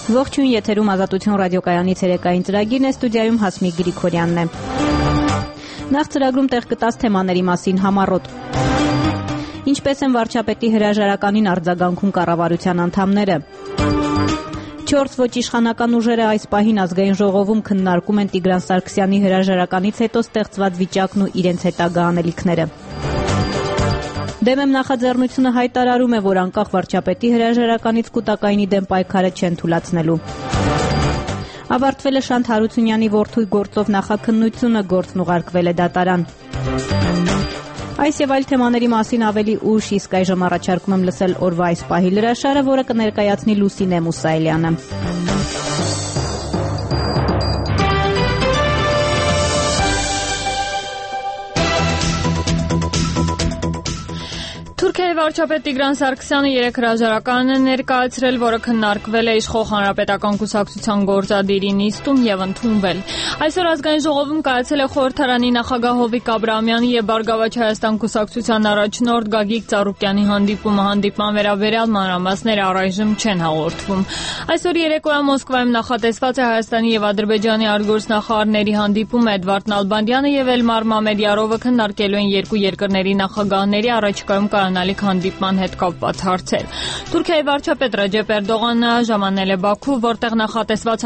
Ողջույն, եթերում Ազատություն ռադիոկայանի ցերեկային ծրագիրն է, ստուդիայում Հասմիկ Գրիգորյանն է։ Նախ ծրագրում տեղ գտած թեմաների մասին համառոտ։ Ինչպես են վարչապետի հրաժարականին արձագանքում կառավարության անդամները։ 4 ոչ իշխանական ուժերը այս պահին ազգային ժողովում քննարկում են Տիգրան Սարգսյանի հրաժարականից հետո ստեղծված վիճակն ու իրենց հետագա անելիքները։ Դեմ եմ նախաձեռնությունը հայտարարում է, որ անկախ վարչապետի հրաժարականից կուտակայինի դեմ պայքարը չեն թուլացնելու։ Ավարտվել է Շանթ Հարությունյանի որդու գործով նախաքննությունը, գործն ուղարկվել է դատարան։ Այս եւ այլ թեմաների մասին ավելի ուշ, իսկ այժմ առաջարկում եմ լսել օրվա այս պահի լրաշարը, որը կներկայացնի Լուսինե Մուսայելյանը։ Թուրքիայի վարչապետ Տիգրան Սարգսյանը երեկ հրաժարական է ներկայացրել, որը քննարկվել է իշխող հանրապետական կուսակցության գործադիրի նիստում եւ ընդունվել։ Այսօր ազգային ժողովում կայացել է խորհրդարանի նախագահ Հովիկ Աբրահամյանի եւ Բարգավաճ Հայաստան կուսակցության առաջնորդ Գագիկ Ծառուկյանի հանդիպումը։ Հանդիպման վերաբերյալ մանրամասները առայժմ չեն հաղորդվում։ Այսօր երեկոյան Մոսկվայում նախատեսված է Հայաստանի եւ Ադրբեջանի արտգործնախարարների հանդիպումը։ Էդվարդ Նալբանդյանը եւ Էլմար Մամեդյարովը քննարկելու են երկու երկրների նախագահների առաջիկայում կայանալիք հանդիպման հետ կապված հարցեր։ Թուրքիայի վարչապետ Ռեջեփ Էրդողանը ժամանել է Բաքու, որտեղ նախատեսված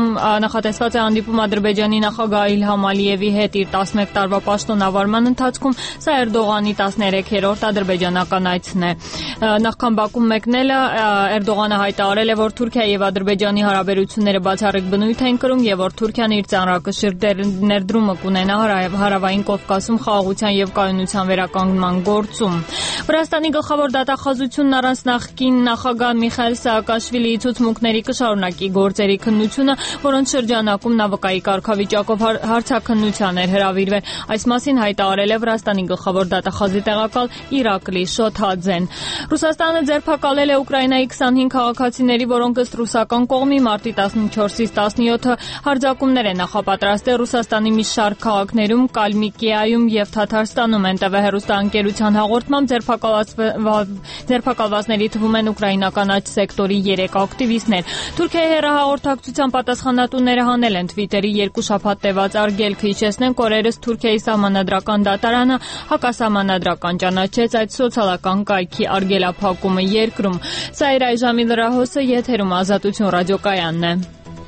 է հանդիպում Ադրբեջանի նախագահ Իլհամ Ալիևի հետ իր 11 տարվա պաշտոնավարման ընթացքում։ Սա Էրդողանի 13-րդ ադրբեջանական այցն է։ Նախքան Բաքու մեկնելը Էրդողանը հայտարարել է, որ Թուրքիայի եւ Ադրբեջանի հարաբերությունները բացառիկ բնույթ են կրում եւ որ Թուրքիան իր ծանրակշիռ ներդրումը կունենա հարավային Կովկասում խաղաղության եւ կայունության վերականգնման գործում։ Վրաստանի գլխավոր դատախազությունն առանց նախկին նախագահ Միխայիլ Սաակաշվիլիի ցուցմունքների կշարունակի գործերի քննությունը, որոնց շրջանակում նա վկայի կարգավիճակով հարցաքննության էր հրավիրվել։ Այս մասին հայտարարել է Վրաստանի գլխավոր դատախազի տեղակալ Իրակլի Շոթհաձեն։ Ռուսաստանը ձերբակալել է Ուկրաինայի 25 քաղաքացիների, որոնք ըստ ռուսական կողմի մարտի 14-ից 17-ը հարձակումներ են նախապատրաստել Ռուսաստանի մի շարք քաղաքներում, Կալմիկիայում եւ Թաթարստանում։ ՆՏՎ հեռուստաընկերության հաղորդմամբ ձերբակալվածների թվում են ուկրաինական աջ սեկտորի 3 ակտիվիստներ։ Թուրքիայի հեռահաղորդակցության պատասխանատուները հանել են Թվիտերի 2 շաբաթ տևած արգելքը։ Հիշեցնենք, օրերս Թուրքիայի սահմանադրական դատարանը հակասահմանադրական ճանաչեց այդ սոցիալական կայքի արգելափակումը երկրում։ Սա էր այժմի լրահոսը, եթերում Ազատություն ռադիոկայանն է։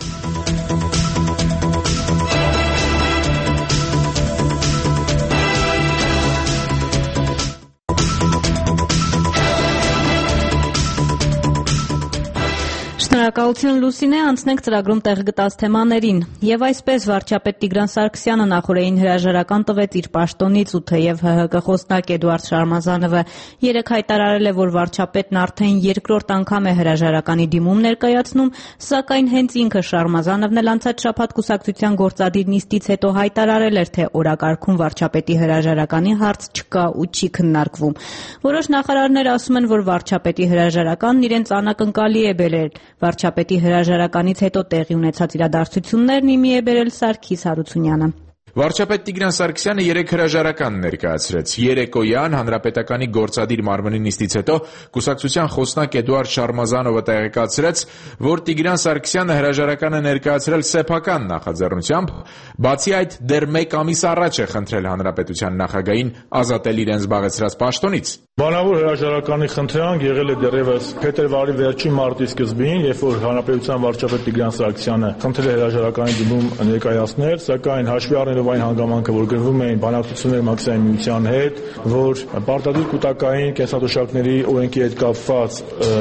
Շնորհակալություն Լուսինե, անցնենք ծրագրում տեղ գտած թեմաներին։ Եվ այսպես վարչապետ Տիգրան Սարգսյանը նախորդին հրաժարական տվեց իր պաշտոնից ու թեև ՀՀԿ խոսնակ Էդուարդ Շարմազանովը երեկ հայտարարել է, որ վարչապետն արդեն երկրորդ անգամ է հրաժարականի դիմում ներկայացնում, սակայն հենց ինքը Շարմազանովն էլ անցած շաբաթ կուսակցության գործադիր նիստից հետո հայտարարել էր, թե օրակարգում վարչապետի հրաժարականի հարց չկա ու չի քննարկվում։ Որոշ նախարարներ ասում են, որ վարչապետի հրաժարականն իրենց անակնկալի է բերել։ Վարչապետի հրաժարականից հետո տեղի ունեցած իրադարձություններն իմի է բերել Սարգիս Հարությունյանը։ Վարչապետ Տիգրան Սարգսյանը երեկ հրաժարական ներկայացրեց։ Երեկոյան հանրապետականի գործադիր մարմնի նիստից հետո կուսակցության խոսնակ Էդուարդ Շարմազանովը տեղեկացրեց, որ Տիգրան Սարգսյանը հրաժարականը ներկայացրել սեփական նախաձեռնությամբ, բացի այդ դեռ 1 ամիս առաջ է խնդրել հանրապետության նախագահին ազատել իրեն զբաղեցրած պաշտոնից։ Բանավոր հրաժարականի խնդրանք եղել է դեռևս փետրվարի վերջին մարտի սկզբին, երբ որ հանրապետության վարչապետ Տիգրան Սարգսյանը խնդրել է հրաժարականի դիմում ներկայացնել, սակայն հաշվի առնելով այն հանգամանքը, որ գրվում էին բանակցություններ Մաքսիմի միության հետ, որ պարտադիր կուտակային կենսաթոշակների օրենքի հետ կապված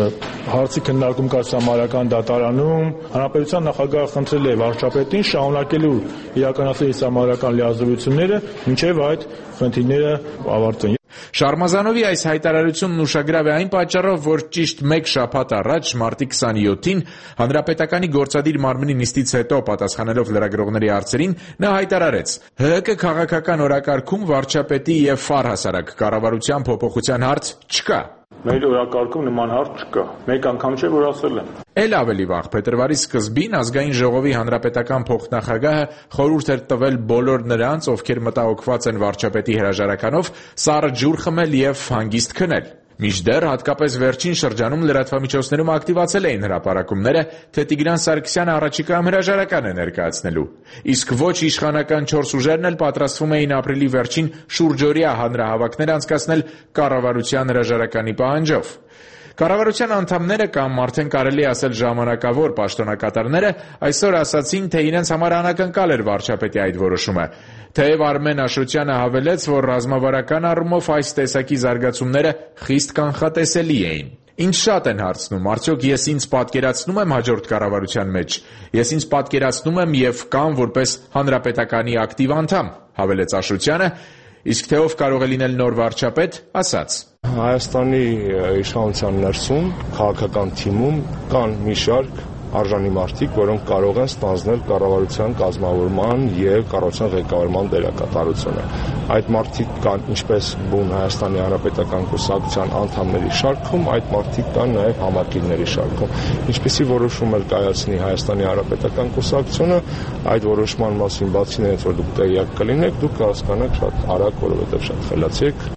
հարցի քննարկում կա համարական դատարանում, հանրապետության նախագահը խնդրել է վարչապետին շարունակելու իրականացնել իր համարական լիազորությունները, մինչև այդ խնդիրները ավարտվեն։ Շարմազանովի այս հայտարարությունն ուշագրավ է այն պատճառով, որ ճիշտ 1 շաբաթ առաջ մարտի 27-ին հանրապետականի գործադիր մարմնի նիստից հետո պատասխանելով լրագրողների հարցերին նա հայտարարեց. ՀՀԿ քաղաքական օրակարգում վարչապետի եւ առհասարակ կառավարության փոփոխության հարց չկա։ Մեր օրակարգում նման հարց չկա։ Մեկ անգամ չէ, որ ասել եմ։ Էլ ավելի վաղ փետրվարի սկզբին ազգային ժողովի հանրապետական փոխնախագահը խորհուրդ էր տվել բոլոր նրանց, ովքեր մտահոգված են վարչապետի հրաժարականով, սառը ջուր խմել եւ հանգիստ քնել։ Մինչդեռ հատկապես վերջին շրջանում լրատվամիջոցներում ակտիվացել էին հրապարակումները, թե Տիգրան Սարգսյանը առաջիկայում հրաժարական է ներկայացնելու։ Իսկ ոչ իշխանական 4 ուժերն էլ պատրաստվում էին ապրիլի վերջին շուրջօրյա հանրահավաքներ անցկացնել կառավարության հրաժարականի պահանջով։ Կառավարության անդամները կամ արդեն կարելի ասել ժամանակավոր պաշտոնակատարները այսօր ասացին, թե իրենց համար անակնկալ էր վարչապետի այդ որոշումը։ Թեև Արմեն Աշոտյանը հավելեց, որ ռազմավարական առումով այս տեսակի զարգացումները խիստ կանխատեսելի էին։ Ինձ շատ են հարցնում, արդյոք ես ինձ պատկերացնում եմ հաջորդ կառավարության մեջ։ Ես ինձ պատկերացնում եմ եւ կամ որպես հանրապետականի ակտիվ անդամ, հավելեց Աշոտյանը, իսկ թե ով կարող է լինել նոր վարչապետ, ասաց. Հայաստանի իշխանության ներսում քաղաքական թիմում կան մի շարք արժանի մարդիկ, որոնք կարող են ստանձնել կառավարության կազմավորման եւ կառավարության ղեկավարման դերակատարությունը։ Այդ մարդիկ կան ինչպես բուն Հայաստանի Հանրապետական կուսակցության անդամների շարքում, այդ մարդիկ կան նաեւ համակիրների շարքում։ Ինչպեսի որոշում էլ կայացնի Հայաստանի Հանրապետական կուսակցությունը, այդ որոշման մասին բացի նրանից, որ դուք տեղյակ կլինեք, դուք կհասկանաք շատ արագ, որովհետեւ շատ խելացի եք։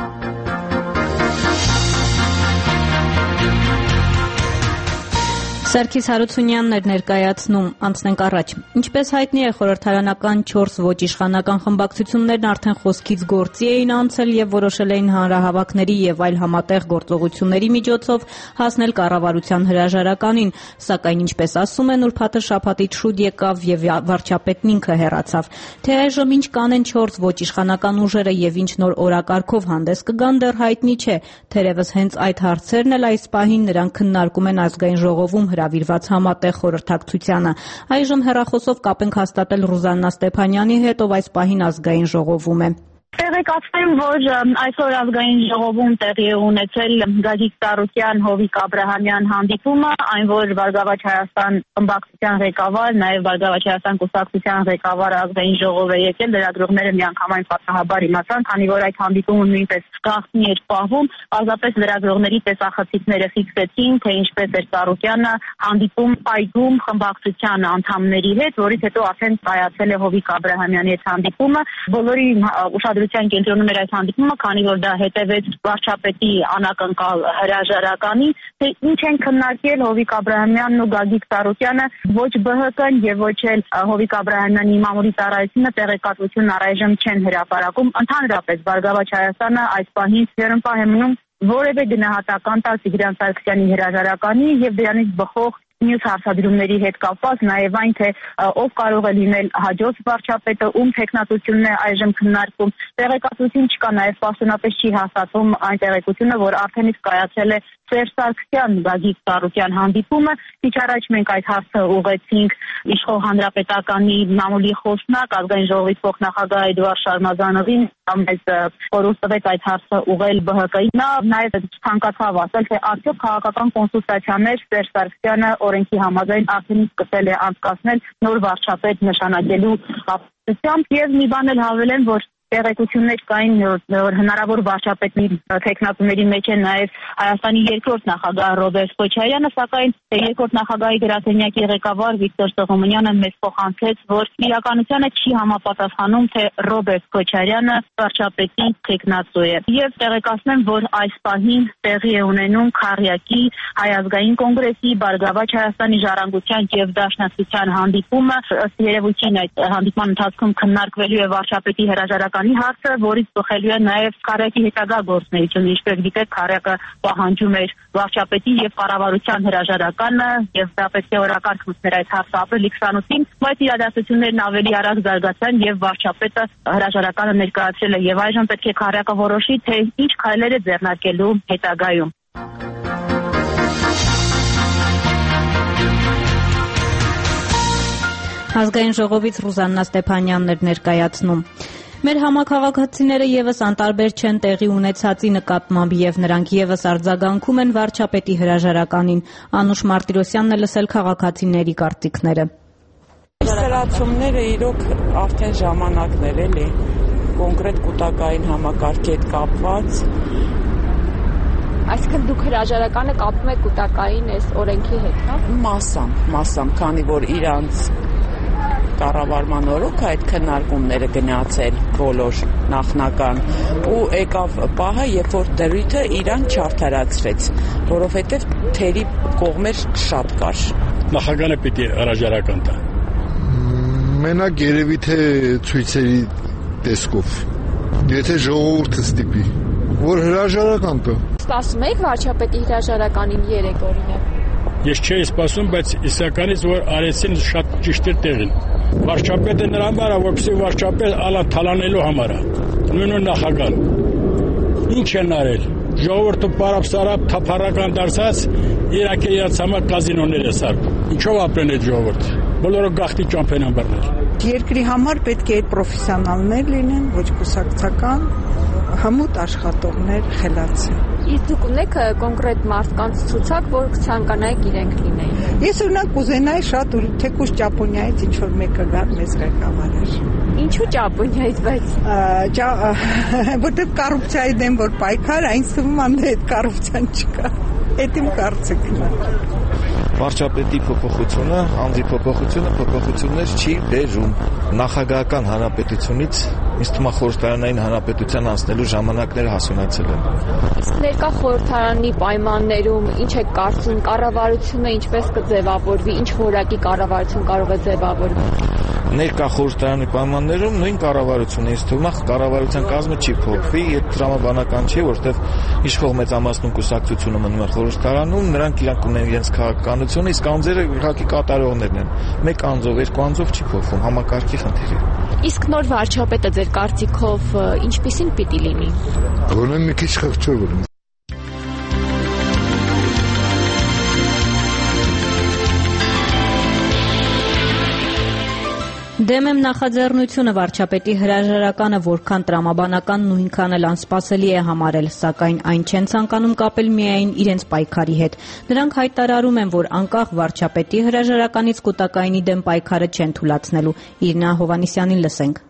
Սարգիս Հարությունյանն էր ներկայացնում, անցնենք առաջ։ Ինչպես հայտնի է, խորհրդարանական 4 ոչ իշխանական խմբակցություններն արդեն խոսքից գործի էին անցել եւ որոշել էին հանրահավաքների եւ այլ համատեղ գործողությունների միջոցով հասնել կառավարության հրաժարականին, սակայն ինչպես ասում են, ուրբաթը շաբաթից շուտ եկավ եւ վարչապետն ինքը հեռացավ։ Թե այժմ ինչ կանեն 4 ոչ իշխանական ուժերը եւ ինչ նոր օրակարգով հանդես կգան, դեռ հայտնի չէ։ Թերևս հենց այդ հարցերն էլ այս պահին նրանք քննարկում են ազգային ժողովում հրավիրված համատեղ խորհրդակցությանը։ Այժմ հեռախոսով կապ ենք հաստատել Ռուզաննա Ստեփանյանի հետ, ով այս պահին ազգային ժողովում է։ Տեղեկացնեմ, որ այսօր ազգային ժողովում տեղի է ունեցել Գագիկ Ծառուկյան, Հովիկ Աբրահամյան հանդիպումը, այն որ Բարգավաճ Հայաստան խմբակցության ղեկավար, նաև Բարգավաճ Հայաստան կուսակցության ղեկավար ազգային ժողով է եկել, լրագրողները միանգամայն պատահաբար իմացան, քանի որ այդ հանդիպումը նույնպես գաղտնի էր պահվում, պարզապես լրագրողների տեսախցիկները ֆիքսեցին, թե ինչպես էր Ծառուկյանը հանդիպում այգում խմբակցության անդամների հետ, որից հետո արդեն կայացել է Հովիկ Աբրահամյանի հետ հանդիպումը, բոլորի ուշադրության կենտրոնում էր այս հանդիպումը, քանի որ դա հետևեց վարչապետի անակնկալ հրաժարականի, թե ինչ են քննարկել Հովիկ Աբրահամյանն ու Գագիկ Ծառուկյանը, ոչ ԲՀԿ-ն եւ ոչ էլ Հովիկ Աբրահամյանի մամուլի ծառայությունը տեղեկատվություն առայժմ չեն հրապարակում։ Ընդհանրապես Բարգավաճ Հայաստանը այս պահին ձեռնպահ է մնում որևէ գնահատական տալ Տիգրան Սարգսյանի հրաժարականի եւ դրանից բխող մյուս հարցադրումների հետ կապված, նաև այն, թե ով կարող է լինել հաջորդ վարչապետը, ում տեխնատությունն է այժմ քննարկում։ Տեղեկատվություն չկա, նաև պաշտոնապես չի հաստատվում այն տեղեկությունը, որ արդեն իսկ կայացել է Սերժ Սարգսյան Գագիկ Ծառուկյան հանդիպումը։ Քիչ առաջ մենք այդ հարցը ուղղեցինք իշխող հանրապետականի մամուլի խոսնակ ազգային ժողովի փոխնախագահ Էդուարդ Շարմազանովին, մեզ խորհուրդ տվեց այդ հարցը ուղղել ԲՀԿ-ի։ Նա նաև ցանկացավ ասել, թե արդյոք քաղաքական կոնսուլտացիաներ Սերժ Սարգսյանը օրենքի համաձայն արդեն սկսել է անցկացնել նոր վարչապետ նշանակելու կապակցությամբ եւ մի բան էլ հավելեմ, որ տեղեկություններ կային, որ հնարավոր վարչապետի տեխնատուների մեջ է նաև Հայաստանի երկրորդ նախագահ Ռոբերտ Քոչարյանը, սակայն երկրորդ նախագահի գրասենյակի ղեկավար Վիկտոր Սողոմոնյանը մեզ փոխանցեց, որ իրականությանը չի համապատասխանում, թե Ռոբերտ Քոչարյանը վարչապետի տեխնատու է։ Եվ տեղեկացնեմ, որ այս պահին տեղի է ունենում Քարյակի Հայ ազգային կոնգրեսի Բարգավաճ Հայաստանի ժառանգության եւ Դաշնակցության հանդիպումը, ըստ երևույթին այդ հանդիպման ընթացքում քննարկվելու է վարչապետի հրաժարական հարցը, որից բխելու է նաև Քարյակի հետագա գործունեությունը, ինչպես գիտեք, Քարյակը պահանջում էր վարչապետի եւ կառավարության հրաժարականը եւ դա պետք է օրակարգ մտներ այդ հարցը ապրիլի 28-ին, բայց իրադարձություններն ավելի արագ զարգացան եւ վարչապետը հրաժարականը ներկայացրել է եւ այժմ պետք է Քարյակը որոշի, թե ինչ քայլեր է ձեռնարկելու հետագայում։ Ազգային ժողովից Ռուզաննա Ստեփանյանն էր ներկայացնում։ Մեր համաքաղաքացիները եւս անտարբեր չեն տեղի ունեցածի նկատմամբ եւ նրանք եւս արձագանքում են վարչապետի հրաժարականին։ Անուշ Մարտիրոսյանն է լսել քաղաքացիների կարծիքները։ Ստերացումները իրոք արդեն ժամանակներ էլի կոնկրետ կൂട്ടակային համակարգի հետ կապված։ Այսինքն դուք հրաժարականը կապում եք կൂട്ടակային այս օրենքի հետ, հա՞։ Մասամբ, քանի որ իրանց կառավարման օրոք այդ քննարկումները գնացել բոլոր նախնական ու եկավ պահը, երբ որ դրույթը իրան չարդարացրեց, որովհետև թերի կողմեր շատ կար։ Նախագահը պիտի հրաժարական տա։ Մենակ երևի թե ցույցերի տեսքով։ Եթե ժողովուրդը ստիպի, որ հրաժարական տա։ Սպասում եք վարչապետի հրաժարականին 3 օրինակ։ Ես չէի սպասում, բայց իսականից որ արեցին շատ ճիշտ էր տեղին։ Վարչապետը նրան վարա, որպեսզի վարչապետ ալան թալանելու համար է։ Նույնը նախագահան։ Ինչ են արել։ Ժողովուրդը պարապ-սարապ թափառական դարձած, Իրաքի իրաց համար կազինոներ է սարքում։ Ինչով ապրեն այդ ժողովուրդը։ Բոլորը գաղթի ճամփեն են բռնել։ Երկրի համար պետք է այդ պրոֆեսիոնալներ լինեն, ոչ կուսակցական, հմուտ աշխատողներ, խելացի։ Իսկ դուք ունեք կոնկրետ մարդկանց ցուցակ, որ կցանկանայիք իրենք լինեին։ Ես օրինակ կուզենայի շատ թեկուզ Ճապոնիայից ինչ որ մեկը գար մեզ ղեկավարեր։ Ինչու Ճապոնիայից, բայց որտեղ կոռուպցիայի դեմ որ պայքար, այնց թվում է այդ կոռուպցիան չկա։ Այդ իմ կարծիքն է։ Վարչապետի փոփոխությունը, անձի փոփոխություններ չի բերում։ Նախագահական հանրապետությունից ինձ թվում է խորհրդարանային հանրապետության անցնելու ժամանակները հասունացել են։ Իսկ ներկա խորհրդարանի պայմաններում ինչ է կարծում, կառավարությունը ինչպես կձևավորվի, ինչ որակի կառավարություն կարող է ձևավորվել։ Ներկա խորհրդարանի պայմաններում նույն կառավարությունը ինձ թվում է կառավարության կազմը չի փոխվի, այդ տրամաբանական չի, որովհետև իշխող մեծամասնություն կուսակցությունը մնում է խորհրդարանում, նրանք ունեն իրենց քաղաքականությունը, իսկ անձերը իհարկե կատարողներն են։ Մեկ անձով, երկու անձով չի փոխվում, համակարգի խնդիր է։ Իսկ նոր վարչապետը ձեր կարծիքով ինչպիսին պիտի լինի։ Գոնե մի քիչ խղճով լինի։ Դեմ եմ նախաձեռնությունը վարչապետի հրաժարականը որքան տրամաբանական նույնքան էլ անսպասելի է համարել, սակայն այն չեն ցանկանում կապել միայն իրենց պայքարի հետ։ Նրանք հայտարարում են, որ անկախ վարչապետի հրաժարականից կուտակայինի դեմ պայքարը չեն թույլատնելու։ Իրինա Հովհաննիսյանին լսենք։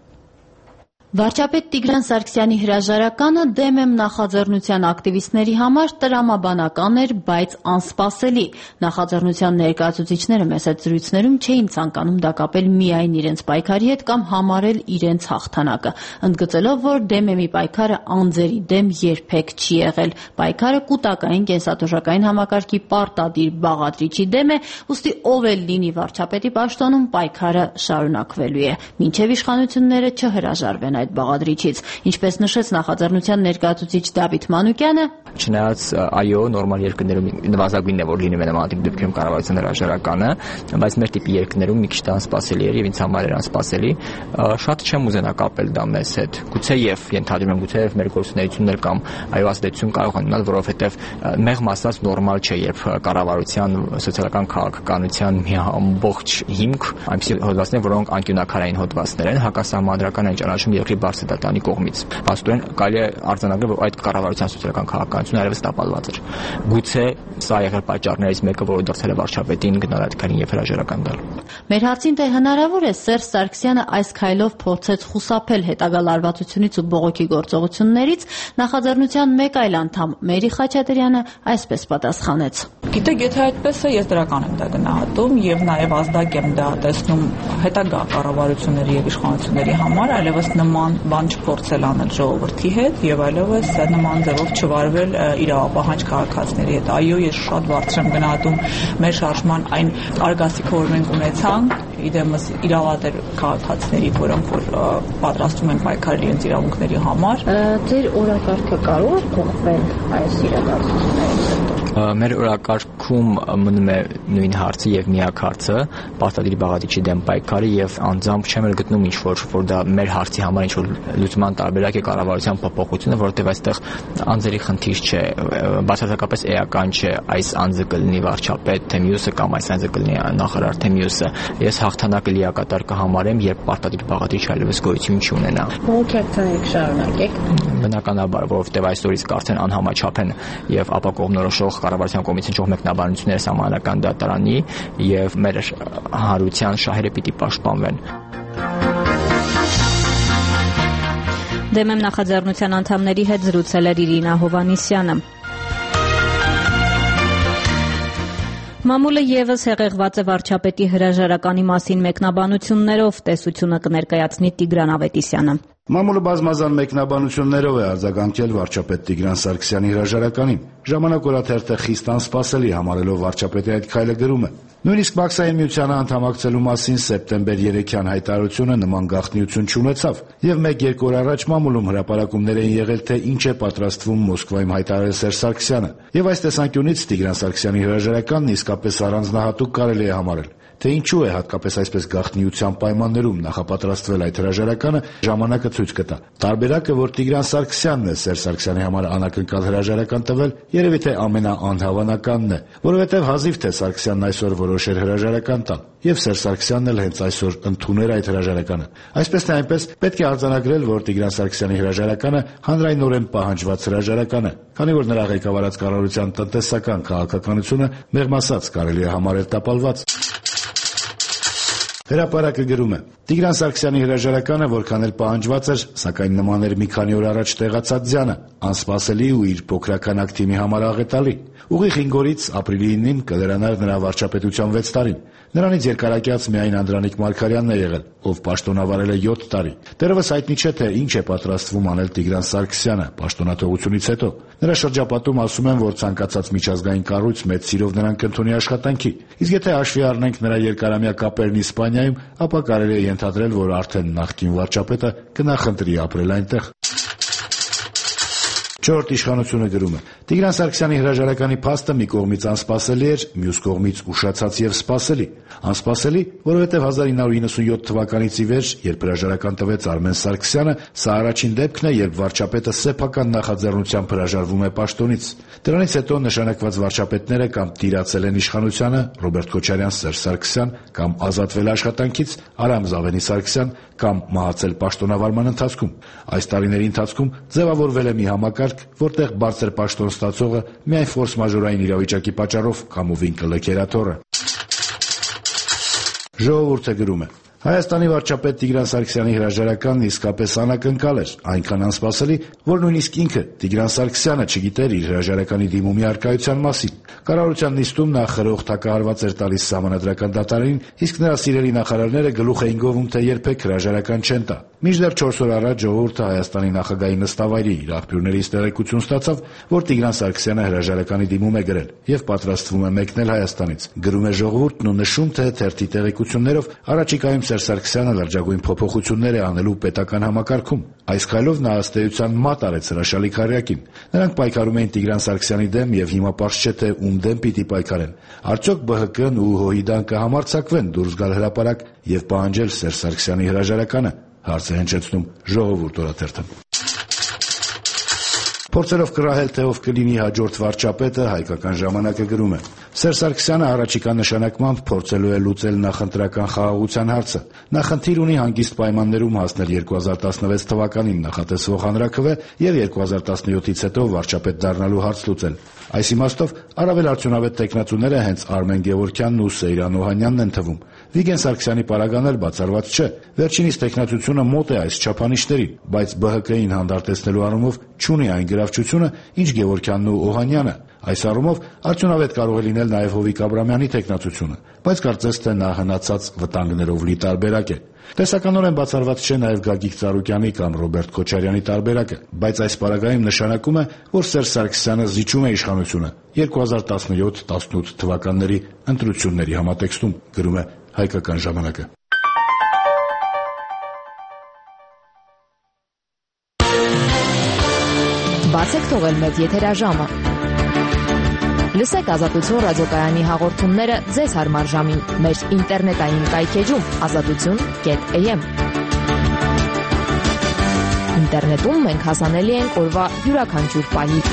Վարչապետ Տիգրան Սարգսյանի հրաժարականը դեմ եմ նախաձեռնության ակտիվիստների համար տրամաբանական էր, բայց անսպասելի։ Նախաձեռնության ներկայացուցիչները մեծ զրույցներում չէին ցանկանում դա կապել միայն իրենց պայքարի հետ կամ համարել իրենց հաղթանակը, ընդգծելով, որ դեմ էմի պայքարը անձերի դեմ երբեք չի եղել։ Պայքարը կուտակային կենսաթոշակային համակարգի պարտադիր բաղադրիչի դեմ է, ուստի ով էլ լինի վարչապետի պաշտոնում, պայքարը շարունակվելու է, մինչև իշխանությունները չհրաժարվեն այդ բաղադրիչից, ինչպես նշեց նախաձեռնության ներկայացուցիչ Դավիթ Մանուկյանը, չնայած այո, նորմալ երկրներում նվազագույնն է, որ լինում է նմանատիպ դեպքերում կառավարության հրաժարականը, բայց մեր տիպի երկրներում մի քիչ դա անսպասելի էր եւ ինձ համար էր անսպասելի, շատ չեմ ուզենա կապել դա մեզ հետ։ Գուցեև ենթադրում եմ, գուցեև մեր գործունեություններ կամ այո ազդեցություն կարող են ունենալ, որովհետեւ մեղմ ասած նորմալ չէ, երբ կառավարության սոցիալական քաղաքականության մի ամբողջ հիմք այնպիսի հոդվածներ, որոնք անկյունակարային հոդվածներ են, հակասահմանադրական են ճանաչում երկրի բարձրադատանի կողմից։ Փաստորեն կարելի է արձանագրել, որ այդ կառավարության սոցիալական քաղաքականությունը այլևս տապալված էր։ Գուցե սա եղել պատճառներից մեկը, որը դարձել է վարչապետին գնալ այդ քարին եւ հրաժարական տալ։ Մեր հարցին թե հնարավոր է Սերժ Սարգսյանը այս քայլով փորձեց խուսափել հետագա լարվածությունից ու բողոքի գործողություններից, նախաձեռնության մեկ այլ անդամ Մերի Խաչատրյանը այսպես պատասխանեց. Գիտեք, եթե այդպես է, ես դրական եմ դա գնահատում եւ նաեւ ազդակ եմ դա տեսնում հետագա կառավարությունների եւ իշխանությունների համար, այլևս նման բան չփորձել անել ժողովրդի հետ եւ այլևս նման ձևով չվարվել իրավապահանջ քաղաքացիների հետ։ Այո, ես շատ բարձր եմ գնահատում մեր շարժման այն արգասիքը, որ մենք ունեցանք, իդեմս իրավատեր քաղաքացիների, որոնք որ պատրաստում են պայքարել իրենց իրավունքների համար։ Ձեր օրակարգը կարող է փոխվել այս իրադարձություններից հետո։ Մեր օրակարգում մնում է նույն հարցը եւ միակ հարցը պարտադիր բաղադրիչի դեմ պայքարը եւ անձամբ չեմ էլ գտնում ինչ որ դա մեր հարցի համար ինչ որ լուծման տարբերակ է կառավարության փոփոխությունը, որովհետեւ այստեղ անձերի խնդիր չէ, բացարձակապես էական չէ այս անձը կլինի վարչապետ թե մյուսը կամ այս անձը կլինի նախարար թե մյուսը։ Ես հաղթանակը լիակատար կհամարեմ, երբ պարտադիր բաղադրիչ այլևս գոյություն չունենա։ Ողջակցանք շարունակեք։ Բնականաբար, որովհետեւ այսօրից կարծեն անհամաչափ են եւ ապա կողմնորոշող կառավարության կողմից ինչ-որ մեկնաբանությունները սահմանական դատարանի եւ մեր հանրության շահերը պիտի պաշտպանվեն։ Դեմ եմ նախաձեռնության անդամների հետ զրուցել էր Իրինա Հովհաննիսյանը։ Մամուլը եւս հեղեղված է վարչապետի հրաժարականի մասին մեկնաբանություններով, տեսությունը կներկայացնի Տիգրան Ավետիսյանը։ Մամուլը բազմազան մեկնաբանություններով է արձագանքել վարչապետ Տիգրան Սարգսյանի հրաժարականին։ Ժամանակ օրաթերթը խիստ անսպասելի համարելով վարչապետի այդ քայլը գրում է. Նույնիսկ Բաքսային միությանը անդամակցելու մասին սեպտեմբեր 3-յան հայտարարությունը նման գաղտնիություն չունեցավ, եւ 1-2 օր առաջ մամուլում հրապարակումներ էին եղել, թե ինչ է պատրաստվում Մոսկվայում հայտարարել Սերժ Սարգսյանը, եւ այս տեսանկյունից Տիգրան Սարգսյանի հրաժարականն իսկապես առանձնահատուկ կարելի է համարել։ Թե ինչու է հատկապես այսպես գաղտնիության պայմաններում նախապատրաստվել այդ հրաժարականը, ժամանակը ցույց կտա։ Տարբերակը, որ Տիգրան Սարգսյանն է Սերժ Սարգսյանի համար անակնկալ հրաժարական տվել, երևի թե ամենաանհավանականն է, որովհետև հազիվ թե Սարգսյանն այսօր որոշեր հրաժարական տալ, եւ Սերժ Սարգսյանն էլ հենց այսօր ընդուներ այդ հրաժարականը։ Այսպես թե այնպես պետք է արձանագրել, որ Տիգրան Սարգսյանի հրաժարականը հանրայնորեն պահանջված հրաժարական է, քանի որ նրա ղեկավարած կառավարության տնտեսական քաղաքականությունը մեղմ ասած կարելի է համարել տապալված։ Հրապարակը գրում է. Տիգրան Սարգսյանի հրաժարականը որքան էլ պահանջված էր, սակայն նման էր մի քանի օր առաջ տեղացած ձյանը, անսպասելի ու իր փոքրական ակտիմի համար աղետալի։ Ուղիղ 5 օրից ապրիլի 9-ին կլրանար նրա վարչապետության 6 տարին։ Նրանից երկարակյաց միայն Անդրանիկ Մարգարյանն է եղել, ով պաշտոնավարել է 7 տարի։ Դեռևս հայտնի չէ, թե ինչ է պատրաստվում անել Տիգրան Սարգսյանը պաշտոնաթողությունից հետո։ Նրա շրջապատում ասում են, որ ցանկացած միջազգային կառույց մեծ սիրով նրան կընդունի աշխատանքի։ Իսկ եթե հաշվի առնենք նրա երկարամյա կապերն Իսպանիայում, ապա կարելի է ենթադրել, որ արդեն նախկին վարչապետը կնախընտրի ապրել այնտեղ։ Չորրորդ իշխանությունը գրում է. Տիգրան Սարգսյանի հրաժարականի փաստը մի կողմից անսպասելի էր, մյուս կողմից ուշացած եւ սպասելի։ Անսպասելի, որովհետեւ 1997 թվականից ի վեր, երբ հրաժարական տվեց Արմեն Սարգսյանը, սա առաջին դեպքն է, երբ վարչապետը սեփական նախաձեռնությամբ հրաժարվում է պաշտոնից։ Դրանից հետո նշանակված վարչապետները կամ տիրացել են իշխանությանը, Ռոբերտ Քոչարյան, Սերժ Սարգսյան, կամ ազատվել աշխատանքից, Արամ Զավենի Սարգսյան, կամ մահացել պաշտոնավարման ընթացքում։ Այս տարիների ընթացքում ձևավորվել է մի համակարգ, որտեղ բարձր պաշտոն ստացողը միայն ֆորս մաժորային իրավիճակի պատճառով կամովին կլքեր աթոռը։ Ժողովուրդը գրում է. Հայաստանի վարչապետ Տիգրան Սարգսյանի հրաժարականն իսկապես անակնկալ էր, այնքան անսպասելի, որ նույնիսկ ինքը Տիգրան Սարգսյանը չգիտեր իր հրաժարականի դիմումի առկայության մասին։ Կառավարության նիստում նա խրող թակահարված էր տալիս սահմանադրական դատարանին, իսկ նրա սիրելի նախարարները գլուխ էին գովում, թե երբեք հրաժարական չեն տա։ Մինչդեռ 4 օր առաջ ժողովուրդը Հայաստանի նախագահի նստավայրի իր աղբյուրներից տեղեկություն ստացավ, որ Տիգրան Սարգսյանը հրաժարականի դիմում է գրել եւ պատրաստվում է մեկնել Հայաստանից։ Գրում է ժողովուրդն ու նշում, թե թերթի տեղեկություններով առաջիկայում Սերժ Սարգսյանը լրջագույն փոփոխություններ է անելու պետական համակարգում։ Այս քայլով նա ըստ էության մատ արեց հրաշալի քարյակին։ Նրանք պայքարում էին Տիգրան Սարգսյանի դեմ եւ հիմա պարզ չէ, թե ում դեմ պիտի պայքարեն։ Արդյոք ԲՀԿ-ն ու ՀՅԴ-ն կհամարձակվեն դուրս գալ հրապարակ եւ պահանջել Սերժ Սարգսյանի հրաժարականը։ Հարց է հնչեցնում Ժողովուրդ օրաթերթը։ Փորձելով կռահել, թե ով կլինի հաջորդ վարչապետը, Հայկական ժամանակը գրում է. Սերժ Սարգսյանը առաջիկա նշանակմամբ փորձելու է լուծել նախընտրական խաղաղության հարցը։ Նա խնդիր ունի հանգիստ պայմաններում հասնել 2016 թվականին նախատեսվող հանրաքվե եւ 2017-ից հետո վարչապետ դառնալու հարց լուծել։ Այս իմաստով առավել արդյունավետ տեխնացուները հենց Արմեն Գևորգյանն ու Սեյրան Օհանյանն են թվում։ Վիգեն Սարգսյանի պարագան էլ բացառված չէ։ Վերջինիս տեխնացությունը մոտ է այս չափանիշներին, բայց ԲՀԿ-ին հանդարտեցնելու առումով չունի այն գրավչությունը, ինչ Գևորգյանն ու Օհանյանը։ Այս առումով արդյունավետ կարող է լինել նաև Հովիկ Աբրամյանի տեխնացությունը, բայց կարծես թե նա հնացած վտանգներով լի տարբերակ է։ Տեսականորեն բացառված չէ նաև Գագիկ Ծառուկյանի կամ Ռոբերտ Քոչարյանի տարբերակը, բայց այս պարագայում նշանակում է, որ Սերժ Սարգսյանը զիջում է իշխանությունը 2017-18 թվականների ընտրությունների համատեքստում, գրում է Հայկական ժամանակը։ Բացեք թողել մեծ եթերաժամը։ Լսեք Ազատություն ռադիոկայանի հաղորդումները ձեզ հարմար ժամին մեր ինտերնետային կայքեջում azatutun.am։ Ինտերնետում մենք հասանելի ենք օրվա յուրաքանչյուր պահի։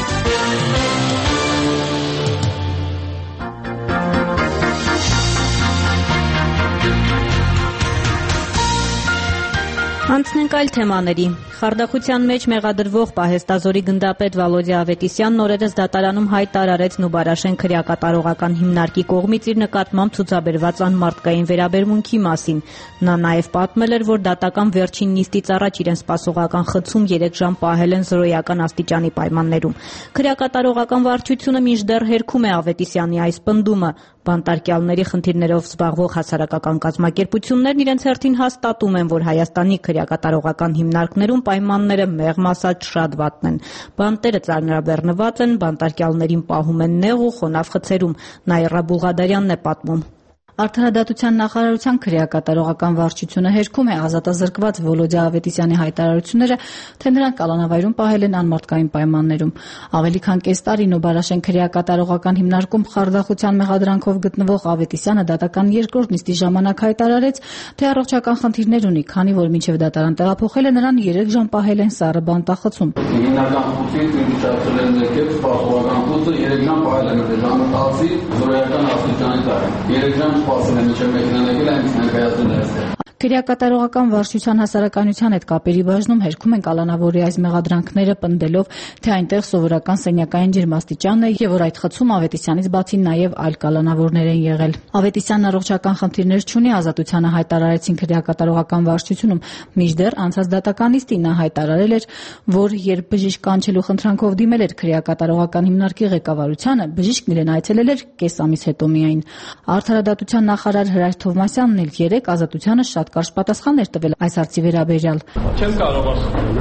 Անցնենք այլ թեմաների։ Խարդախության մեջ մեղադրվող պահեստազորի գնդապետ Վալոդիա Ավետիսյանն օրերս դատարանում հայտարարեց Նուբարաշեն քրեակատարողական հիմնարկի կողմից իր նկատմամբ ցուցաբերված անմարդկային վերաբերմունքի մասին։ Նա նաև պատմել էր, որ դատական վերջին նիստից առաջ իրեն սպասողական խցում 3 ժամ պահել են զրոյական աստիճանի պայմաններում։ Քրեակատարողական վարչությունը մինչդեռ հերքում է Ավետիսյանի այս պնդումը։ Բանտարկյալների խնդիրներով զբաղվող հասարակական կազմակերպություններն իրենց հերթին հաստատում են, որ Հայաստանի քրեակատարողական հիմնարկներում պայմանները մեղմ ասած շատ վատն են։ Բանտերը ծանրաբեռնված են, բանտարկյալներին պահում են նեղ ու խոնավ խցերում։ Նաիրա Բուլղադարյանն է պատմում։ Արդարադատության նախարարության քրեակատարողական վարչությունը հերքում է ազատազրկված Վոլոդիա Ավետիսյանի հայտարարությունները, թե նրան կալանավայրում պահել են անմարդկային պայմաններում։ Ավելի քան կես տարի Նուբարաշեն քրեակատարողական հիմնարկում խարդախության մեղադրանքով գտնվող Ավետիսյանը դատական երկրորդ նիստի ժամանակ հայտարարեց, թե առողջական խնդիրներ ունի, քանի որ մինչև դատարան տեղափոխելը նրան 3 ժամ պահել են սառը բանտախցում։ Հիմնական խուցից իջացել են եկել սպասողական խուցը 3 ժամ պահել են ժամը 10-ից զրոյական աստիճանի տակ։ 3 ժամ սպասել են մինչև մեքենան եկել այնպես ներկայացնում են։ Քրեակատարողական վարչության հասարակայնության հետ կապերի բաժնում հերքում են կալանավորի այս մեղադրանքները, պնդելով, թե այնտեղ սովորական սենյակային ջերմաստիճան է եւ որ այդ խցում Ավետիսյանից բացի նաեւ այլ կալանավորներ են եղել։ Ավետիսյանն առողջական խնդիրներ չունի, ազատությանը հայտարարեցին քրեակատարողական վարչությունում, մինչդեռ անցած դատական նիստին նա հայտարարել էր, որ երբ բժիշկ կանչելու խնդրանքով դիմել էր քրեակատարողական հիմնարկի ղեկավարությանը, բժիշկն իրեն այցելել էր կես ամիս հետո միայն։ Արդարադատության նախարար Հրայր Թովմասյանն էլ 3 ազատությանը շատ կարճ պատասխան էր տվել այս հարցի վերաբերյալ։ Չեմ կարող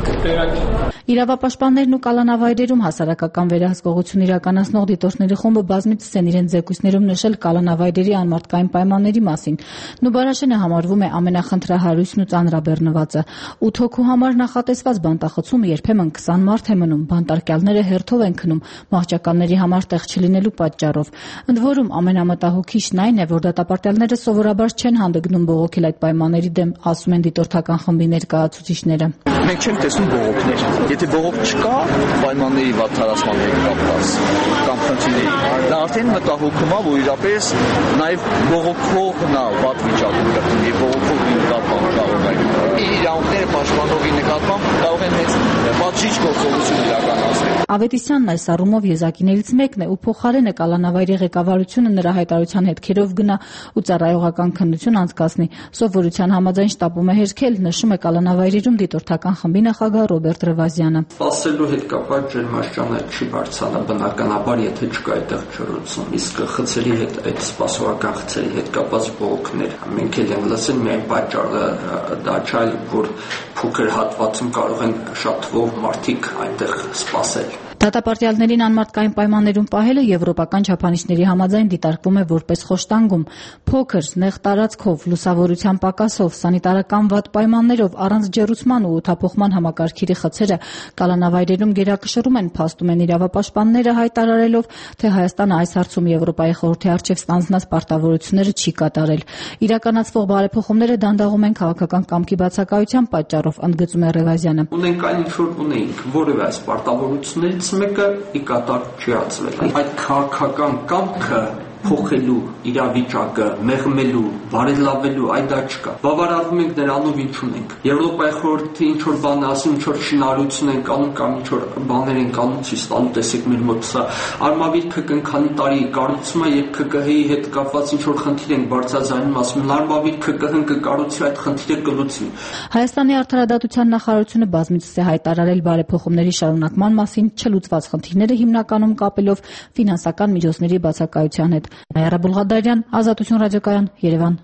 ասել։ Իրավապաշտպաններն ու կալանավայրերում հասարակական վերահսկողություն իրականացնող դիտորդների խումբը բազմիցս են իրենց զեկույցներում նշել կալանավայրերի անմարդկային պայմանների մասին։ Նուբարաշենը համարվում է ամենախնդրահարույցն ու ծանրաբեռնվածը։ 8 հոգու համար նախատեսված բանտախցումը երբեմն 20 մարդ է մնում, բանտարկյալները հերթով են քնում մահճականների համար տեղ չլինելու պատճառով։ Ընդ որում ամենամտահոգիչն այն է, որ դատապարտյալները սովորաբար չեն հանդգնում բողոքել այդ պայմանների դեմ, ասում են դիտորդական խմբի ներկայացուցիչները։ Մենք չենք տեսնում բողոքներ։ Եթե բողոք չկա, պայմանների վատթարացման հետ կապված կամ խնդիրների, դա արդեն մտահոգում է, որ իրապես նաև բողոքողն է վատ վիճակում գտնվում եւ բողոքող նկատմամբ կարող է իրավունքները պաշտպանողի նկատմամբ կարող են մեծ պատժիչ գործողություն իրականացնել։ Ավետիսյանն այս առումով եզակիներից մեկն է ու փոխարենը կալանավայրի ղեկավարությունը նրա հայտարարության հետքերով գնա ու ծառայողական քննություն անցկացնի։ Սովորության համաձայն շտապում է հերքել, նշում է կալանավայրերում դիտորդական խմբի նախագահ Ռոբերտ Ռևազյանը։ Սպասելու հետ կապված ջերմաստիճանը չի բարձրանա բնականաբար, եթե չկա այդտեղ ջրոցում։ Իսկ խցերի հետ, այդ սպասողական խցերի հետ կապված բողոքներ, մենք էլ ենք լսել, միայն պատճառը դա չէ, որ փոքր հատվածում կարող են շատ թվով մարդիկ այնտեղ սպասել։ Դատապարտյալներին անմարդկային պայմաններում պահելը եվրոպական չափանիշների համաձայն դիտարկվում է որպես խոշտանգում։ Փոքր, նեղ տարածքով, լուսավորության պակասով, սանիտարական վատ պայմաններով, առանց ջեռուցման ու օդափոխման համակարգերի խցերը կալանավայրերում գերակշռում են, փաստում են իրավապաշտպանները, հայտարարելով, թե Հայաստանը այս հարցում Եվրոպայի խորհրդի առջև ստանձնած պարտավորությունները չի կատարել։ Իրականացվող բարեփոխումները դանդաղում են քաղաքական կամքի բացակայության պատճառով, ընդգծում է Ռևազյանը։ Ունենք այն, ինչ որ ունենք, որևէ այս պարտավորություններից մեկը ի կատար չի ածվել։ Այդ քաղաքական կամքը փոխելու իրավիճակը, մեղմելու, բարելավելու, այդ դա չկա։ Բավարարվում ենք նրանով, ինչ ունենք։ Եվրոպայի խորհրդի ինչ որ բան ասում, ինչ որ շինարարություն են կանում կամ ինչ որ բաներ են կանում, ցույց տալու տեսեք մեր մոտ սա Արմավիր ՔԿ-ն քանի տարի կառուցում է եւ ՔԿՀ-ի հետ կապված ինչ որ խնդիր են բարձրաձայնում, ասում են Արմավիր ՔԿՀ-ն կկառուցի այդ խնդիրը կլուծվի։ Հայաստանի արդարադատության նախարարությունը բազմիցս է հայտարարել բարեփոխումների շարունակման մասին, չլուծված խնդիրները հիմնականում կապելով ֆինանսական միջոցների բացակայության հետ։ Նաիրա Բուլղադարյան, Ազատություն ռադիոկայան, Երևան։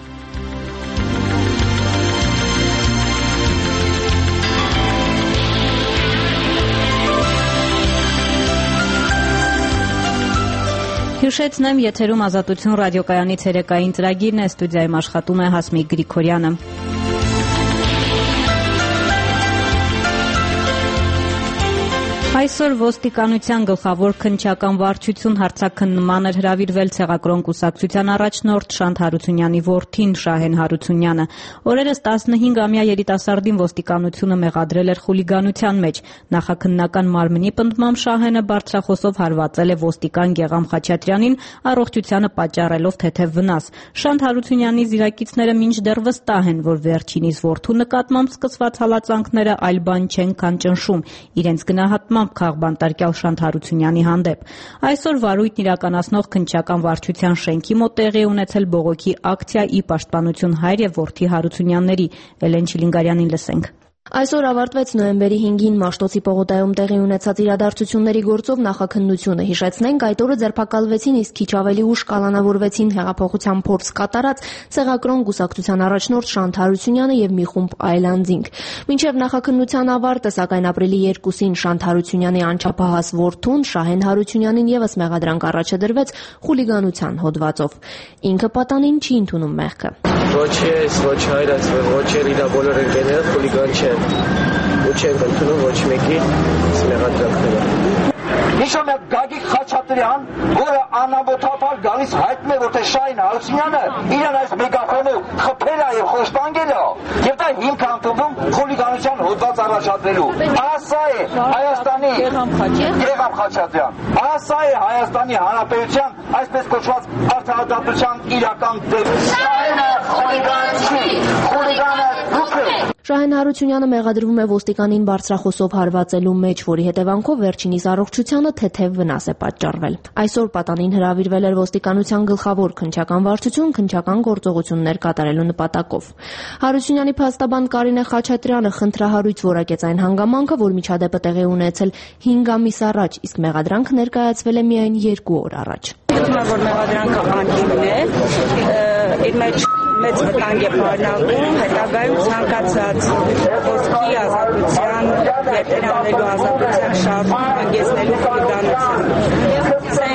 Հիշեցնեմ, եթերում Ազատություն ռադիոկայանի ցերեկային ծրագիրն է, ստուդիայում աշխատում է Հասմիկ Գրիգորյանը։ Այսօր ոստիկանության գլխավոր քննչական վարչություն հարցաքննման էր հրավիրվել Ցեղակրոն կուսակցության առաջնորդ Շանթ Հարությունյանի որդին Շահեն Հարությունյանը։ Օրերս 15-ամյա երիտասարդին ոստիկանությունը մեղադրել էր խուլիգանության մեջ։ Նախաքննական մարմնի պնդմամբ Շահենը բարձրախոսով հարվածել է ոստիկան Գեգամ Խաչատրյանին, առողջությանը պատճառելով թեթև վնաս։ Շանթ Հարությունյանի զիրակիցները մինչդեռ վստահ են, որ վերջինիս որդու նկատմամբ սկսված հալածանքները այլ բան չեն, քան ճնշում։ Իրենց գնահատմամբ քաղբանտարկյալ Շանթ Հարությունյանի հանդեպ։ Այսօր վարույթն իրականացնող քննչական վարչության շենքի մոտ տեղի ունեցել բողոքի ակցիա ի պաշտպանություն հայր եւ որդի Հարությունյանների։ Էլեն Չիլինգարյանին լսենք։ Այսօր ավարտվեց նոյեմբերի 5-ին Մաշտոցի պողոտայում տեղի ունեցած իրադարձությունների գործով նախաքննությունը։ Հիշեցնենք, այդ օրը ձերբակալվեցին, իսկ քիչ ավելի ուշ կալանավորվեցին հեղափոխության փորձ կատարած Ցեղակրոն կուսակցության առաջնորդ Շանթ Հարությունյանը եւ մի խումբ այլ անձինք։ Մինչեւ նախաքննության ավարտը, սակայն ապրիլի 2-ին Շանթ Հարությունյանի անչափահաս որդուն Շահեն Հարությունյանին եւս մեղադրանք առաջադրվեց խուլիգանության հոդվածով։ Ինքը պատանին չի ընդունում մեղքը։ Ոչ ես, ոչ հայրս, ոչ էլ իր բոլոր ընկերները խուլիգան չեն։ Ու չեն ընդունում ոչ մեկի մեղադրանքները։ Հիշում եք Գագիկ Խաչատրյան, որը անամոթափալ գալիս հայտնել է, որ թե Շահեն Հարությունյանը իրեն այս մեգաֆոնով խփել է եւ խոստանգել է, եւ դա հիմք ընդունում խուլիգանության հոդված առաջադրելու։ Ասա է Հայաստանի Գեգամ Խաչատրյան։ Ասա է Հայաստանի Հանրապետության այսպես կոչված արդարադատության իրական դեպք։ Շահենը խուլիգան չի, խուլիգանը դուք եք։ Շահեն Հարությունյանը մեղադրվում է ոստիկանին բարձրախոսով հարվածելու մեջ, որի հետևանքով վերջինիս առողջությանը թեթև վնաս է պատճառվել։ Այսօր պատանին հրավիրվել էր ոստիկանության գլխավոր քննչական վարչություն քննչական գործողություններ կատարելու նպատակով։ Հարությունյանի փաստաբան Կարինե Խաչատրյանը խնդրահարույց որակեց այն հանգամանքը, որ միջադեպը տեղի ունեցել 5 ամիս առաջ, իսկ մեղադրանքը ներկայացվել է միայն 2 օր առաջ։ Որ մեղադրանքը անհիմն է, իր մեջ մեծ վտանգ է բարձրացնում հետագայում ցանկացած խոսքի ազատության, եթեր անելու ազատության շարժում հանգեցնելու խուլիգանության։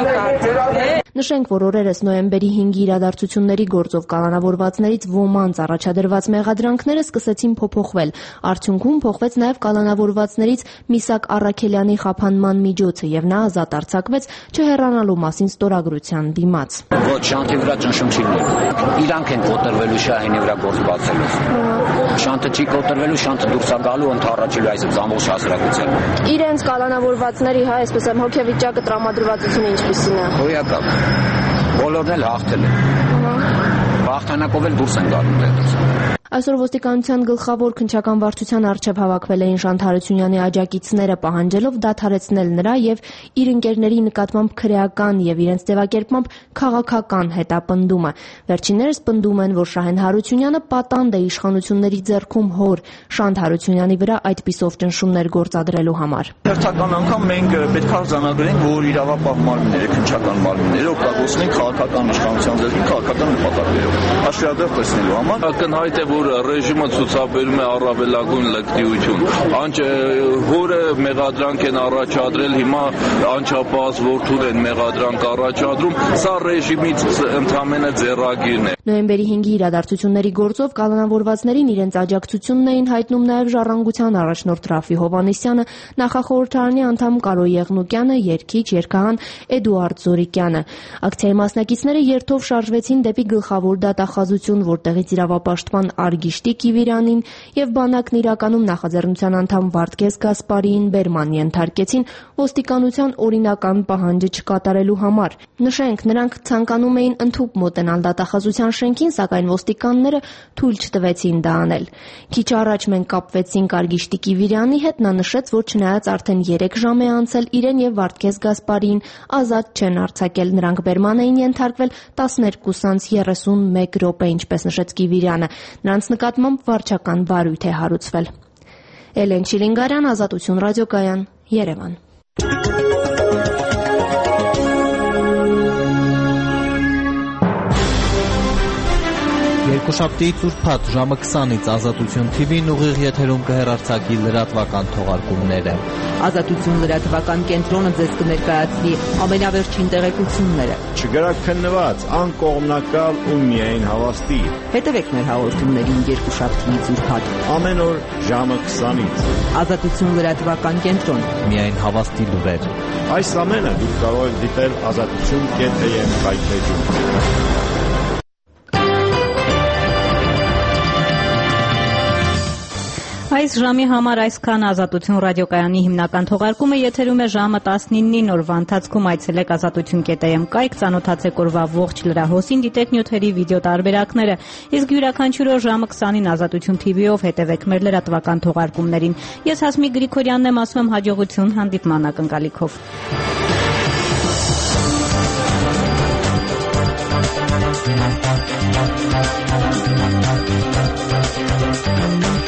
Նշենք, որ օրերս նոյեմբերի 5-ի իրադարձությունների գործով կալանավորվածներից ոմանց առաջադրված մեղադրանքները սկսեցին փոփոխվել։ Արդյունքում փոխվեց նաև կալանավորվածներից Միսակ Առաքելյանի խափանման միջոցը եւ նա ազատ արձակվեց չհեռանալու մասին ստորագրության դիմաց։ Ոչ, Շանթի վրա ճնշում չի լինելու։ Իրանք են կոտրվելու Շահենի վրա գործ բացելով։ Շանթը չի կոտրվելու, Շանթը դուրս է գալու ընդառաջելու այս ամբողջ հասարակության։ Իրենց կալանավորվածների, այսպես եմ, հոգեվիճակը տրամադրվածությունը ինչպիսին է։ Հոյակապ։ Բոլորն էլ հաղթել են։ Հաղթանակով էլ դուրս են գալու դեպից։ Այսօր ոստիկանության գլխավոր քննչական վարչության առջև հավաքվել էին Շանթ Հարությունյանի աջակիցները, պահանջելով դադարեցնել նրա եւ իր ընկերների նկատմամբ քրեական եւ իրենց ձևակերպմամբ քաղաքական հետապնդումը։ Վերջիններս պնդում են, որ Շահեն Հարությունյանը պատանդ է իշխանությունների ձեռքում հոր Շանթ Հարությունյանի վրա այդպիսով ճնշումներ գործադրելու համար։ Հերթական անգամ մենք պետք է արձանագրենք, որ իրավապահ մարմինները, քննչական մարմինները օգտագործեն քաղաքական իշխանության ձեռքին քաղաքական նպատակներով։ Աշխարհադեպ տեսնելու համար ակնհայտ է, որ ռեժիմը ցուցաբերում է առավելագույն լկտիություն։ Հորը մեղադրանք են առաջադրել, հիմա անչափահաս որդուն են մեղադրանք առաջադրում, սա ռեժիմից ընդհանրապես ձեռագիրն է։ Նոյեմբերի 5-ի իրադարձությունների գործով կալանավորվածներին իրենց աջակցությունն էին հայտնում նաև Ժառանգության առաջնորդ Ռաֆի Հովհաննիսյանը, նախախորհրդարանի անդամ Կարո Եղնուկյանը, երգիչ, երգահան Էդուարդ Զորիկյանը։ Ակցիայի մասնակիցները երթով շարժվեցին դեպի գլխավոր դատախազություն, որտեղից իրավապաշտպան Արգիշտի Կիվիրանին եւ բանակն իրականում նախաձեռնության անդամ Վարդգես Գասպարիին բերման ենթարկեցին ոստիկանության օրինական պահանջը չկատարելու համար։ Նշենք, նրանք ցանկանում էին ընդհուպ մոտենալ դատախազության շենքին, սակայն ոստիկանները թույլ չտվեցին դա անել։ Քիչ առաջ մենք կապվեցինք Արգիշտի Կիվիրյանի հետ, նա նշեց, որ չնայած արդեն 3 ժամ է անցել, իրեն եւ Վարդգես Գասպարիին ազատ չեն արձակել, նրանք բերման էին ենթարկվել 12:31 րոպե, ինչպես նշեց Կիվիրյանը։ Նրանց նկատմամբ վարչական վարույթ է հարուցվել։ Էլեն Չիլինգարյան, Ազատություն ռադիոկայան, Երևան։ Երկուշաբթիից ուրբաթ ժամը 20-ից Ազատություն TV-ն ուղիղ եթերում կհեռարձակի լրատվական թողարկումները։ Ազատություն լրատվական կենտրոնը ձեզ կներկայացնի ամենավերջին տեղեկությունները։ Չգրաքննված, անկողմնակալ ու միայն հավաստի։ Հետևեք մեր հաղորդումներին երկուշաբթիից ուրբաթ ամեն օր ժամը 20-ից։ Ազատություն լրատվական կենտրոն։ Միայն հավաստի լուրեր։ Այս ամենը դուք կարող եք դիտել azatutun.am վայրէջում։ Այս ժամի համար այսքան Ազատություն ռադիոկայանի հիմնական թողարկումը եթերում է ժամը 19-ին օրվա ընթացքում այցելեք azatutun.am կայք, ծանոթացեք օրվա ողջ լրահոսին, դիտեք նյութերի վիդեո տարբերակները, իսկ յուրաքանչյուր օր ժամը 20-ին Ազատություն TV-ով հետևեք մեր լրատվական թողարկումներին։ Ես Հասմիկ Գրիգորյանն եմ, ասում եմ հաջողություն հանդիպման ակնկալիքով։ Thank you.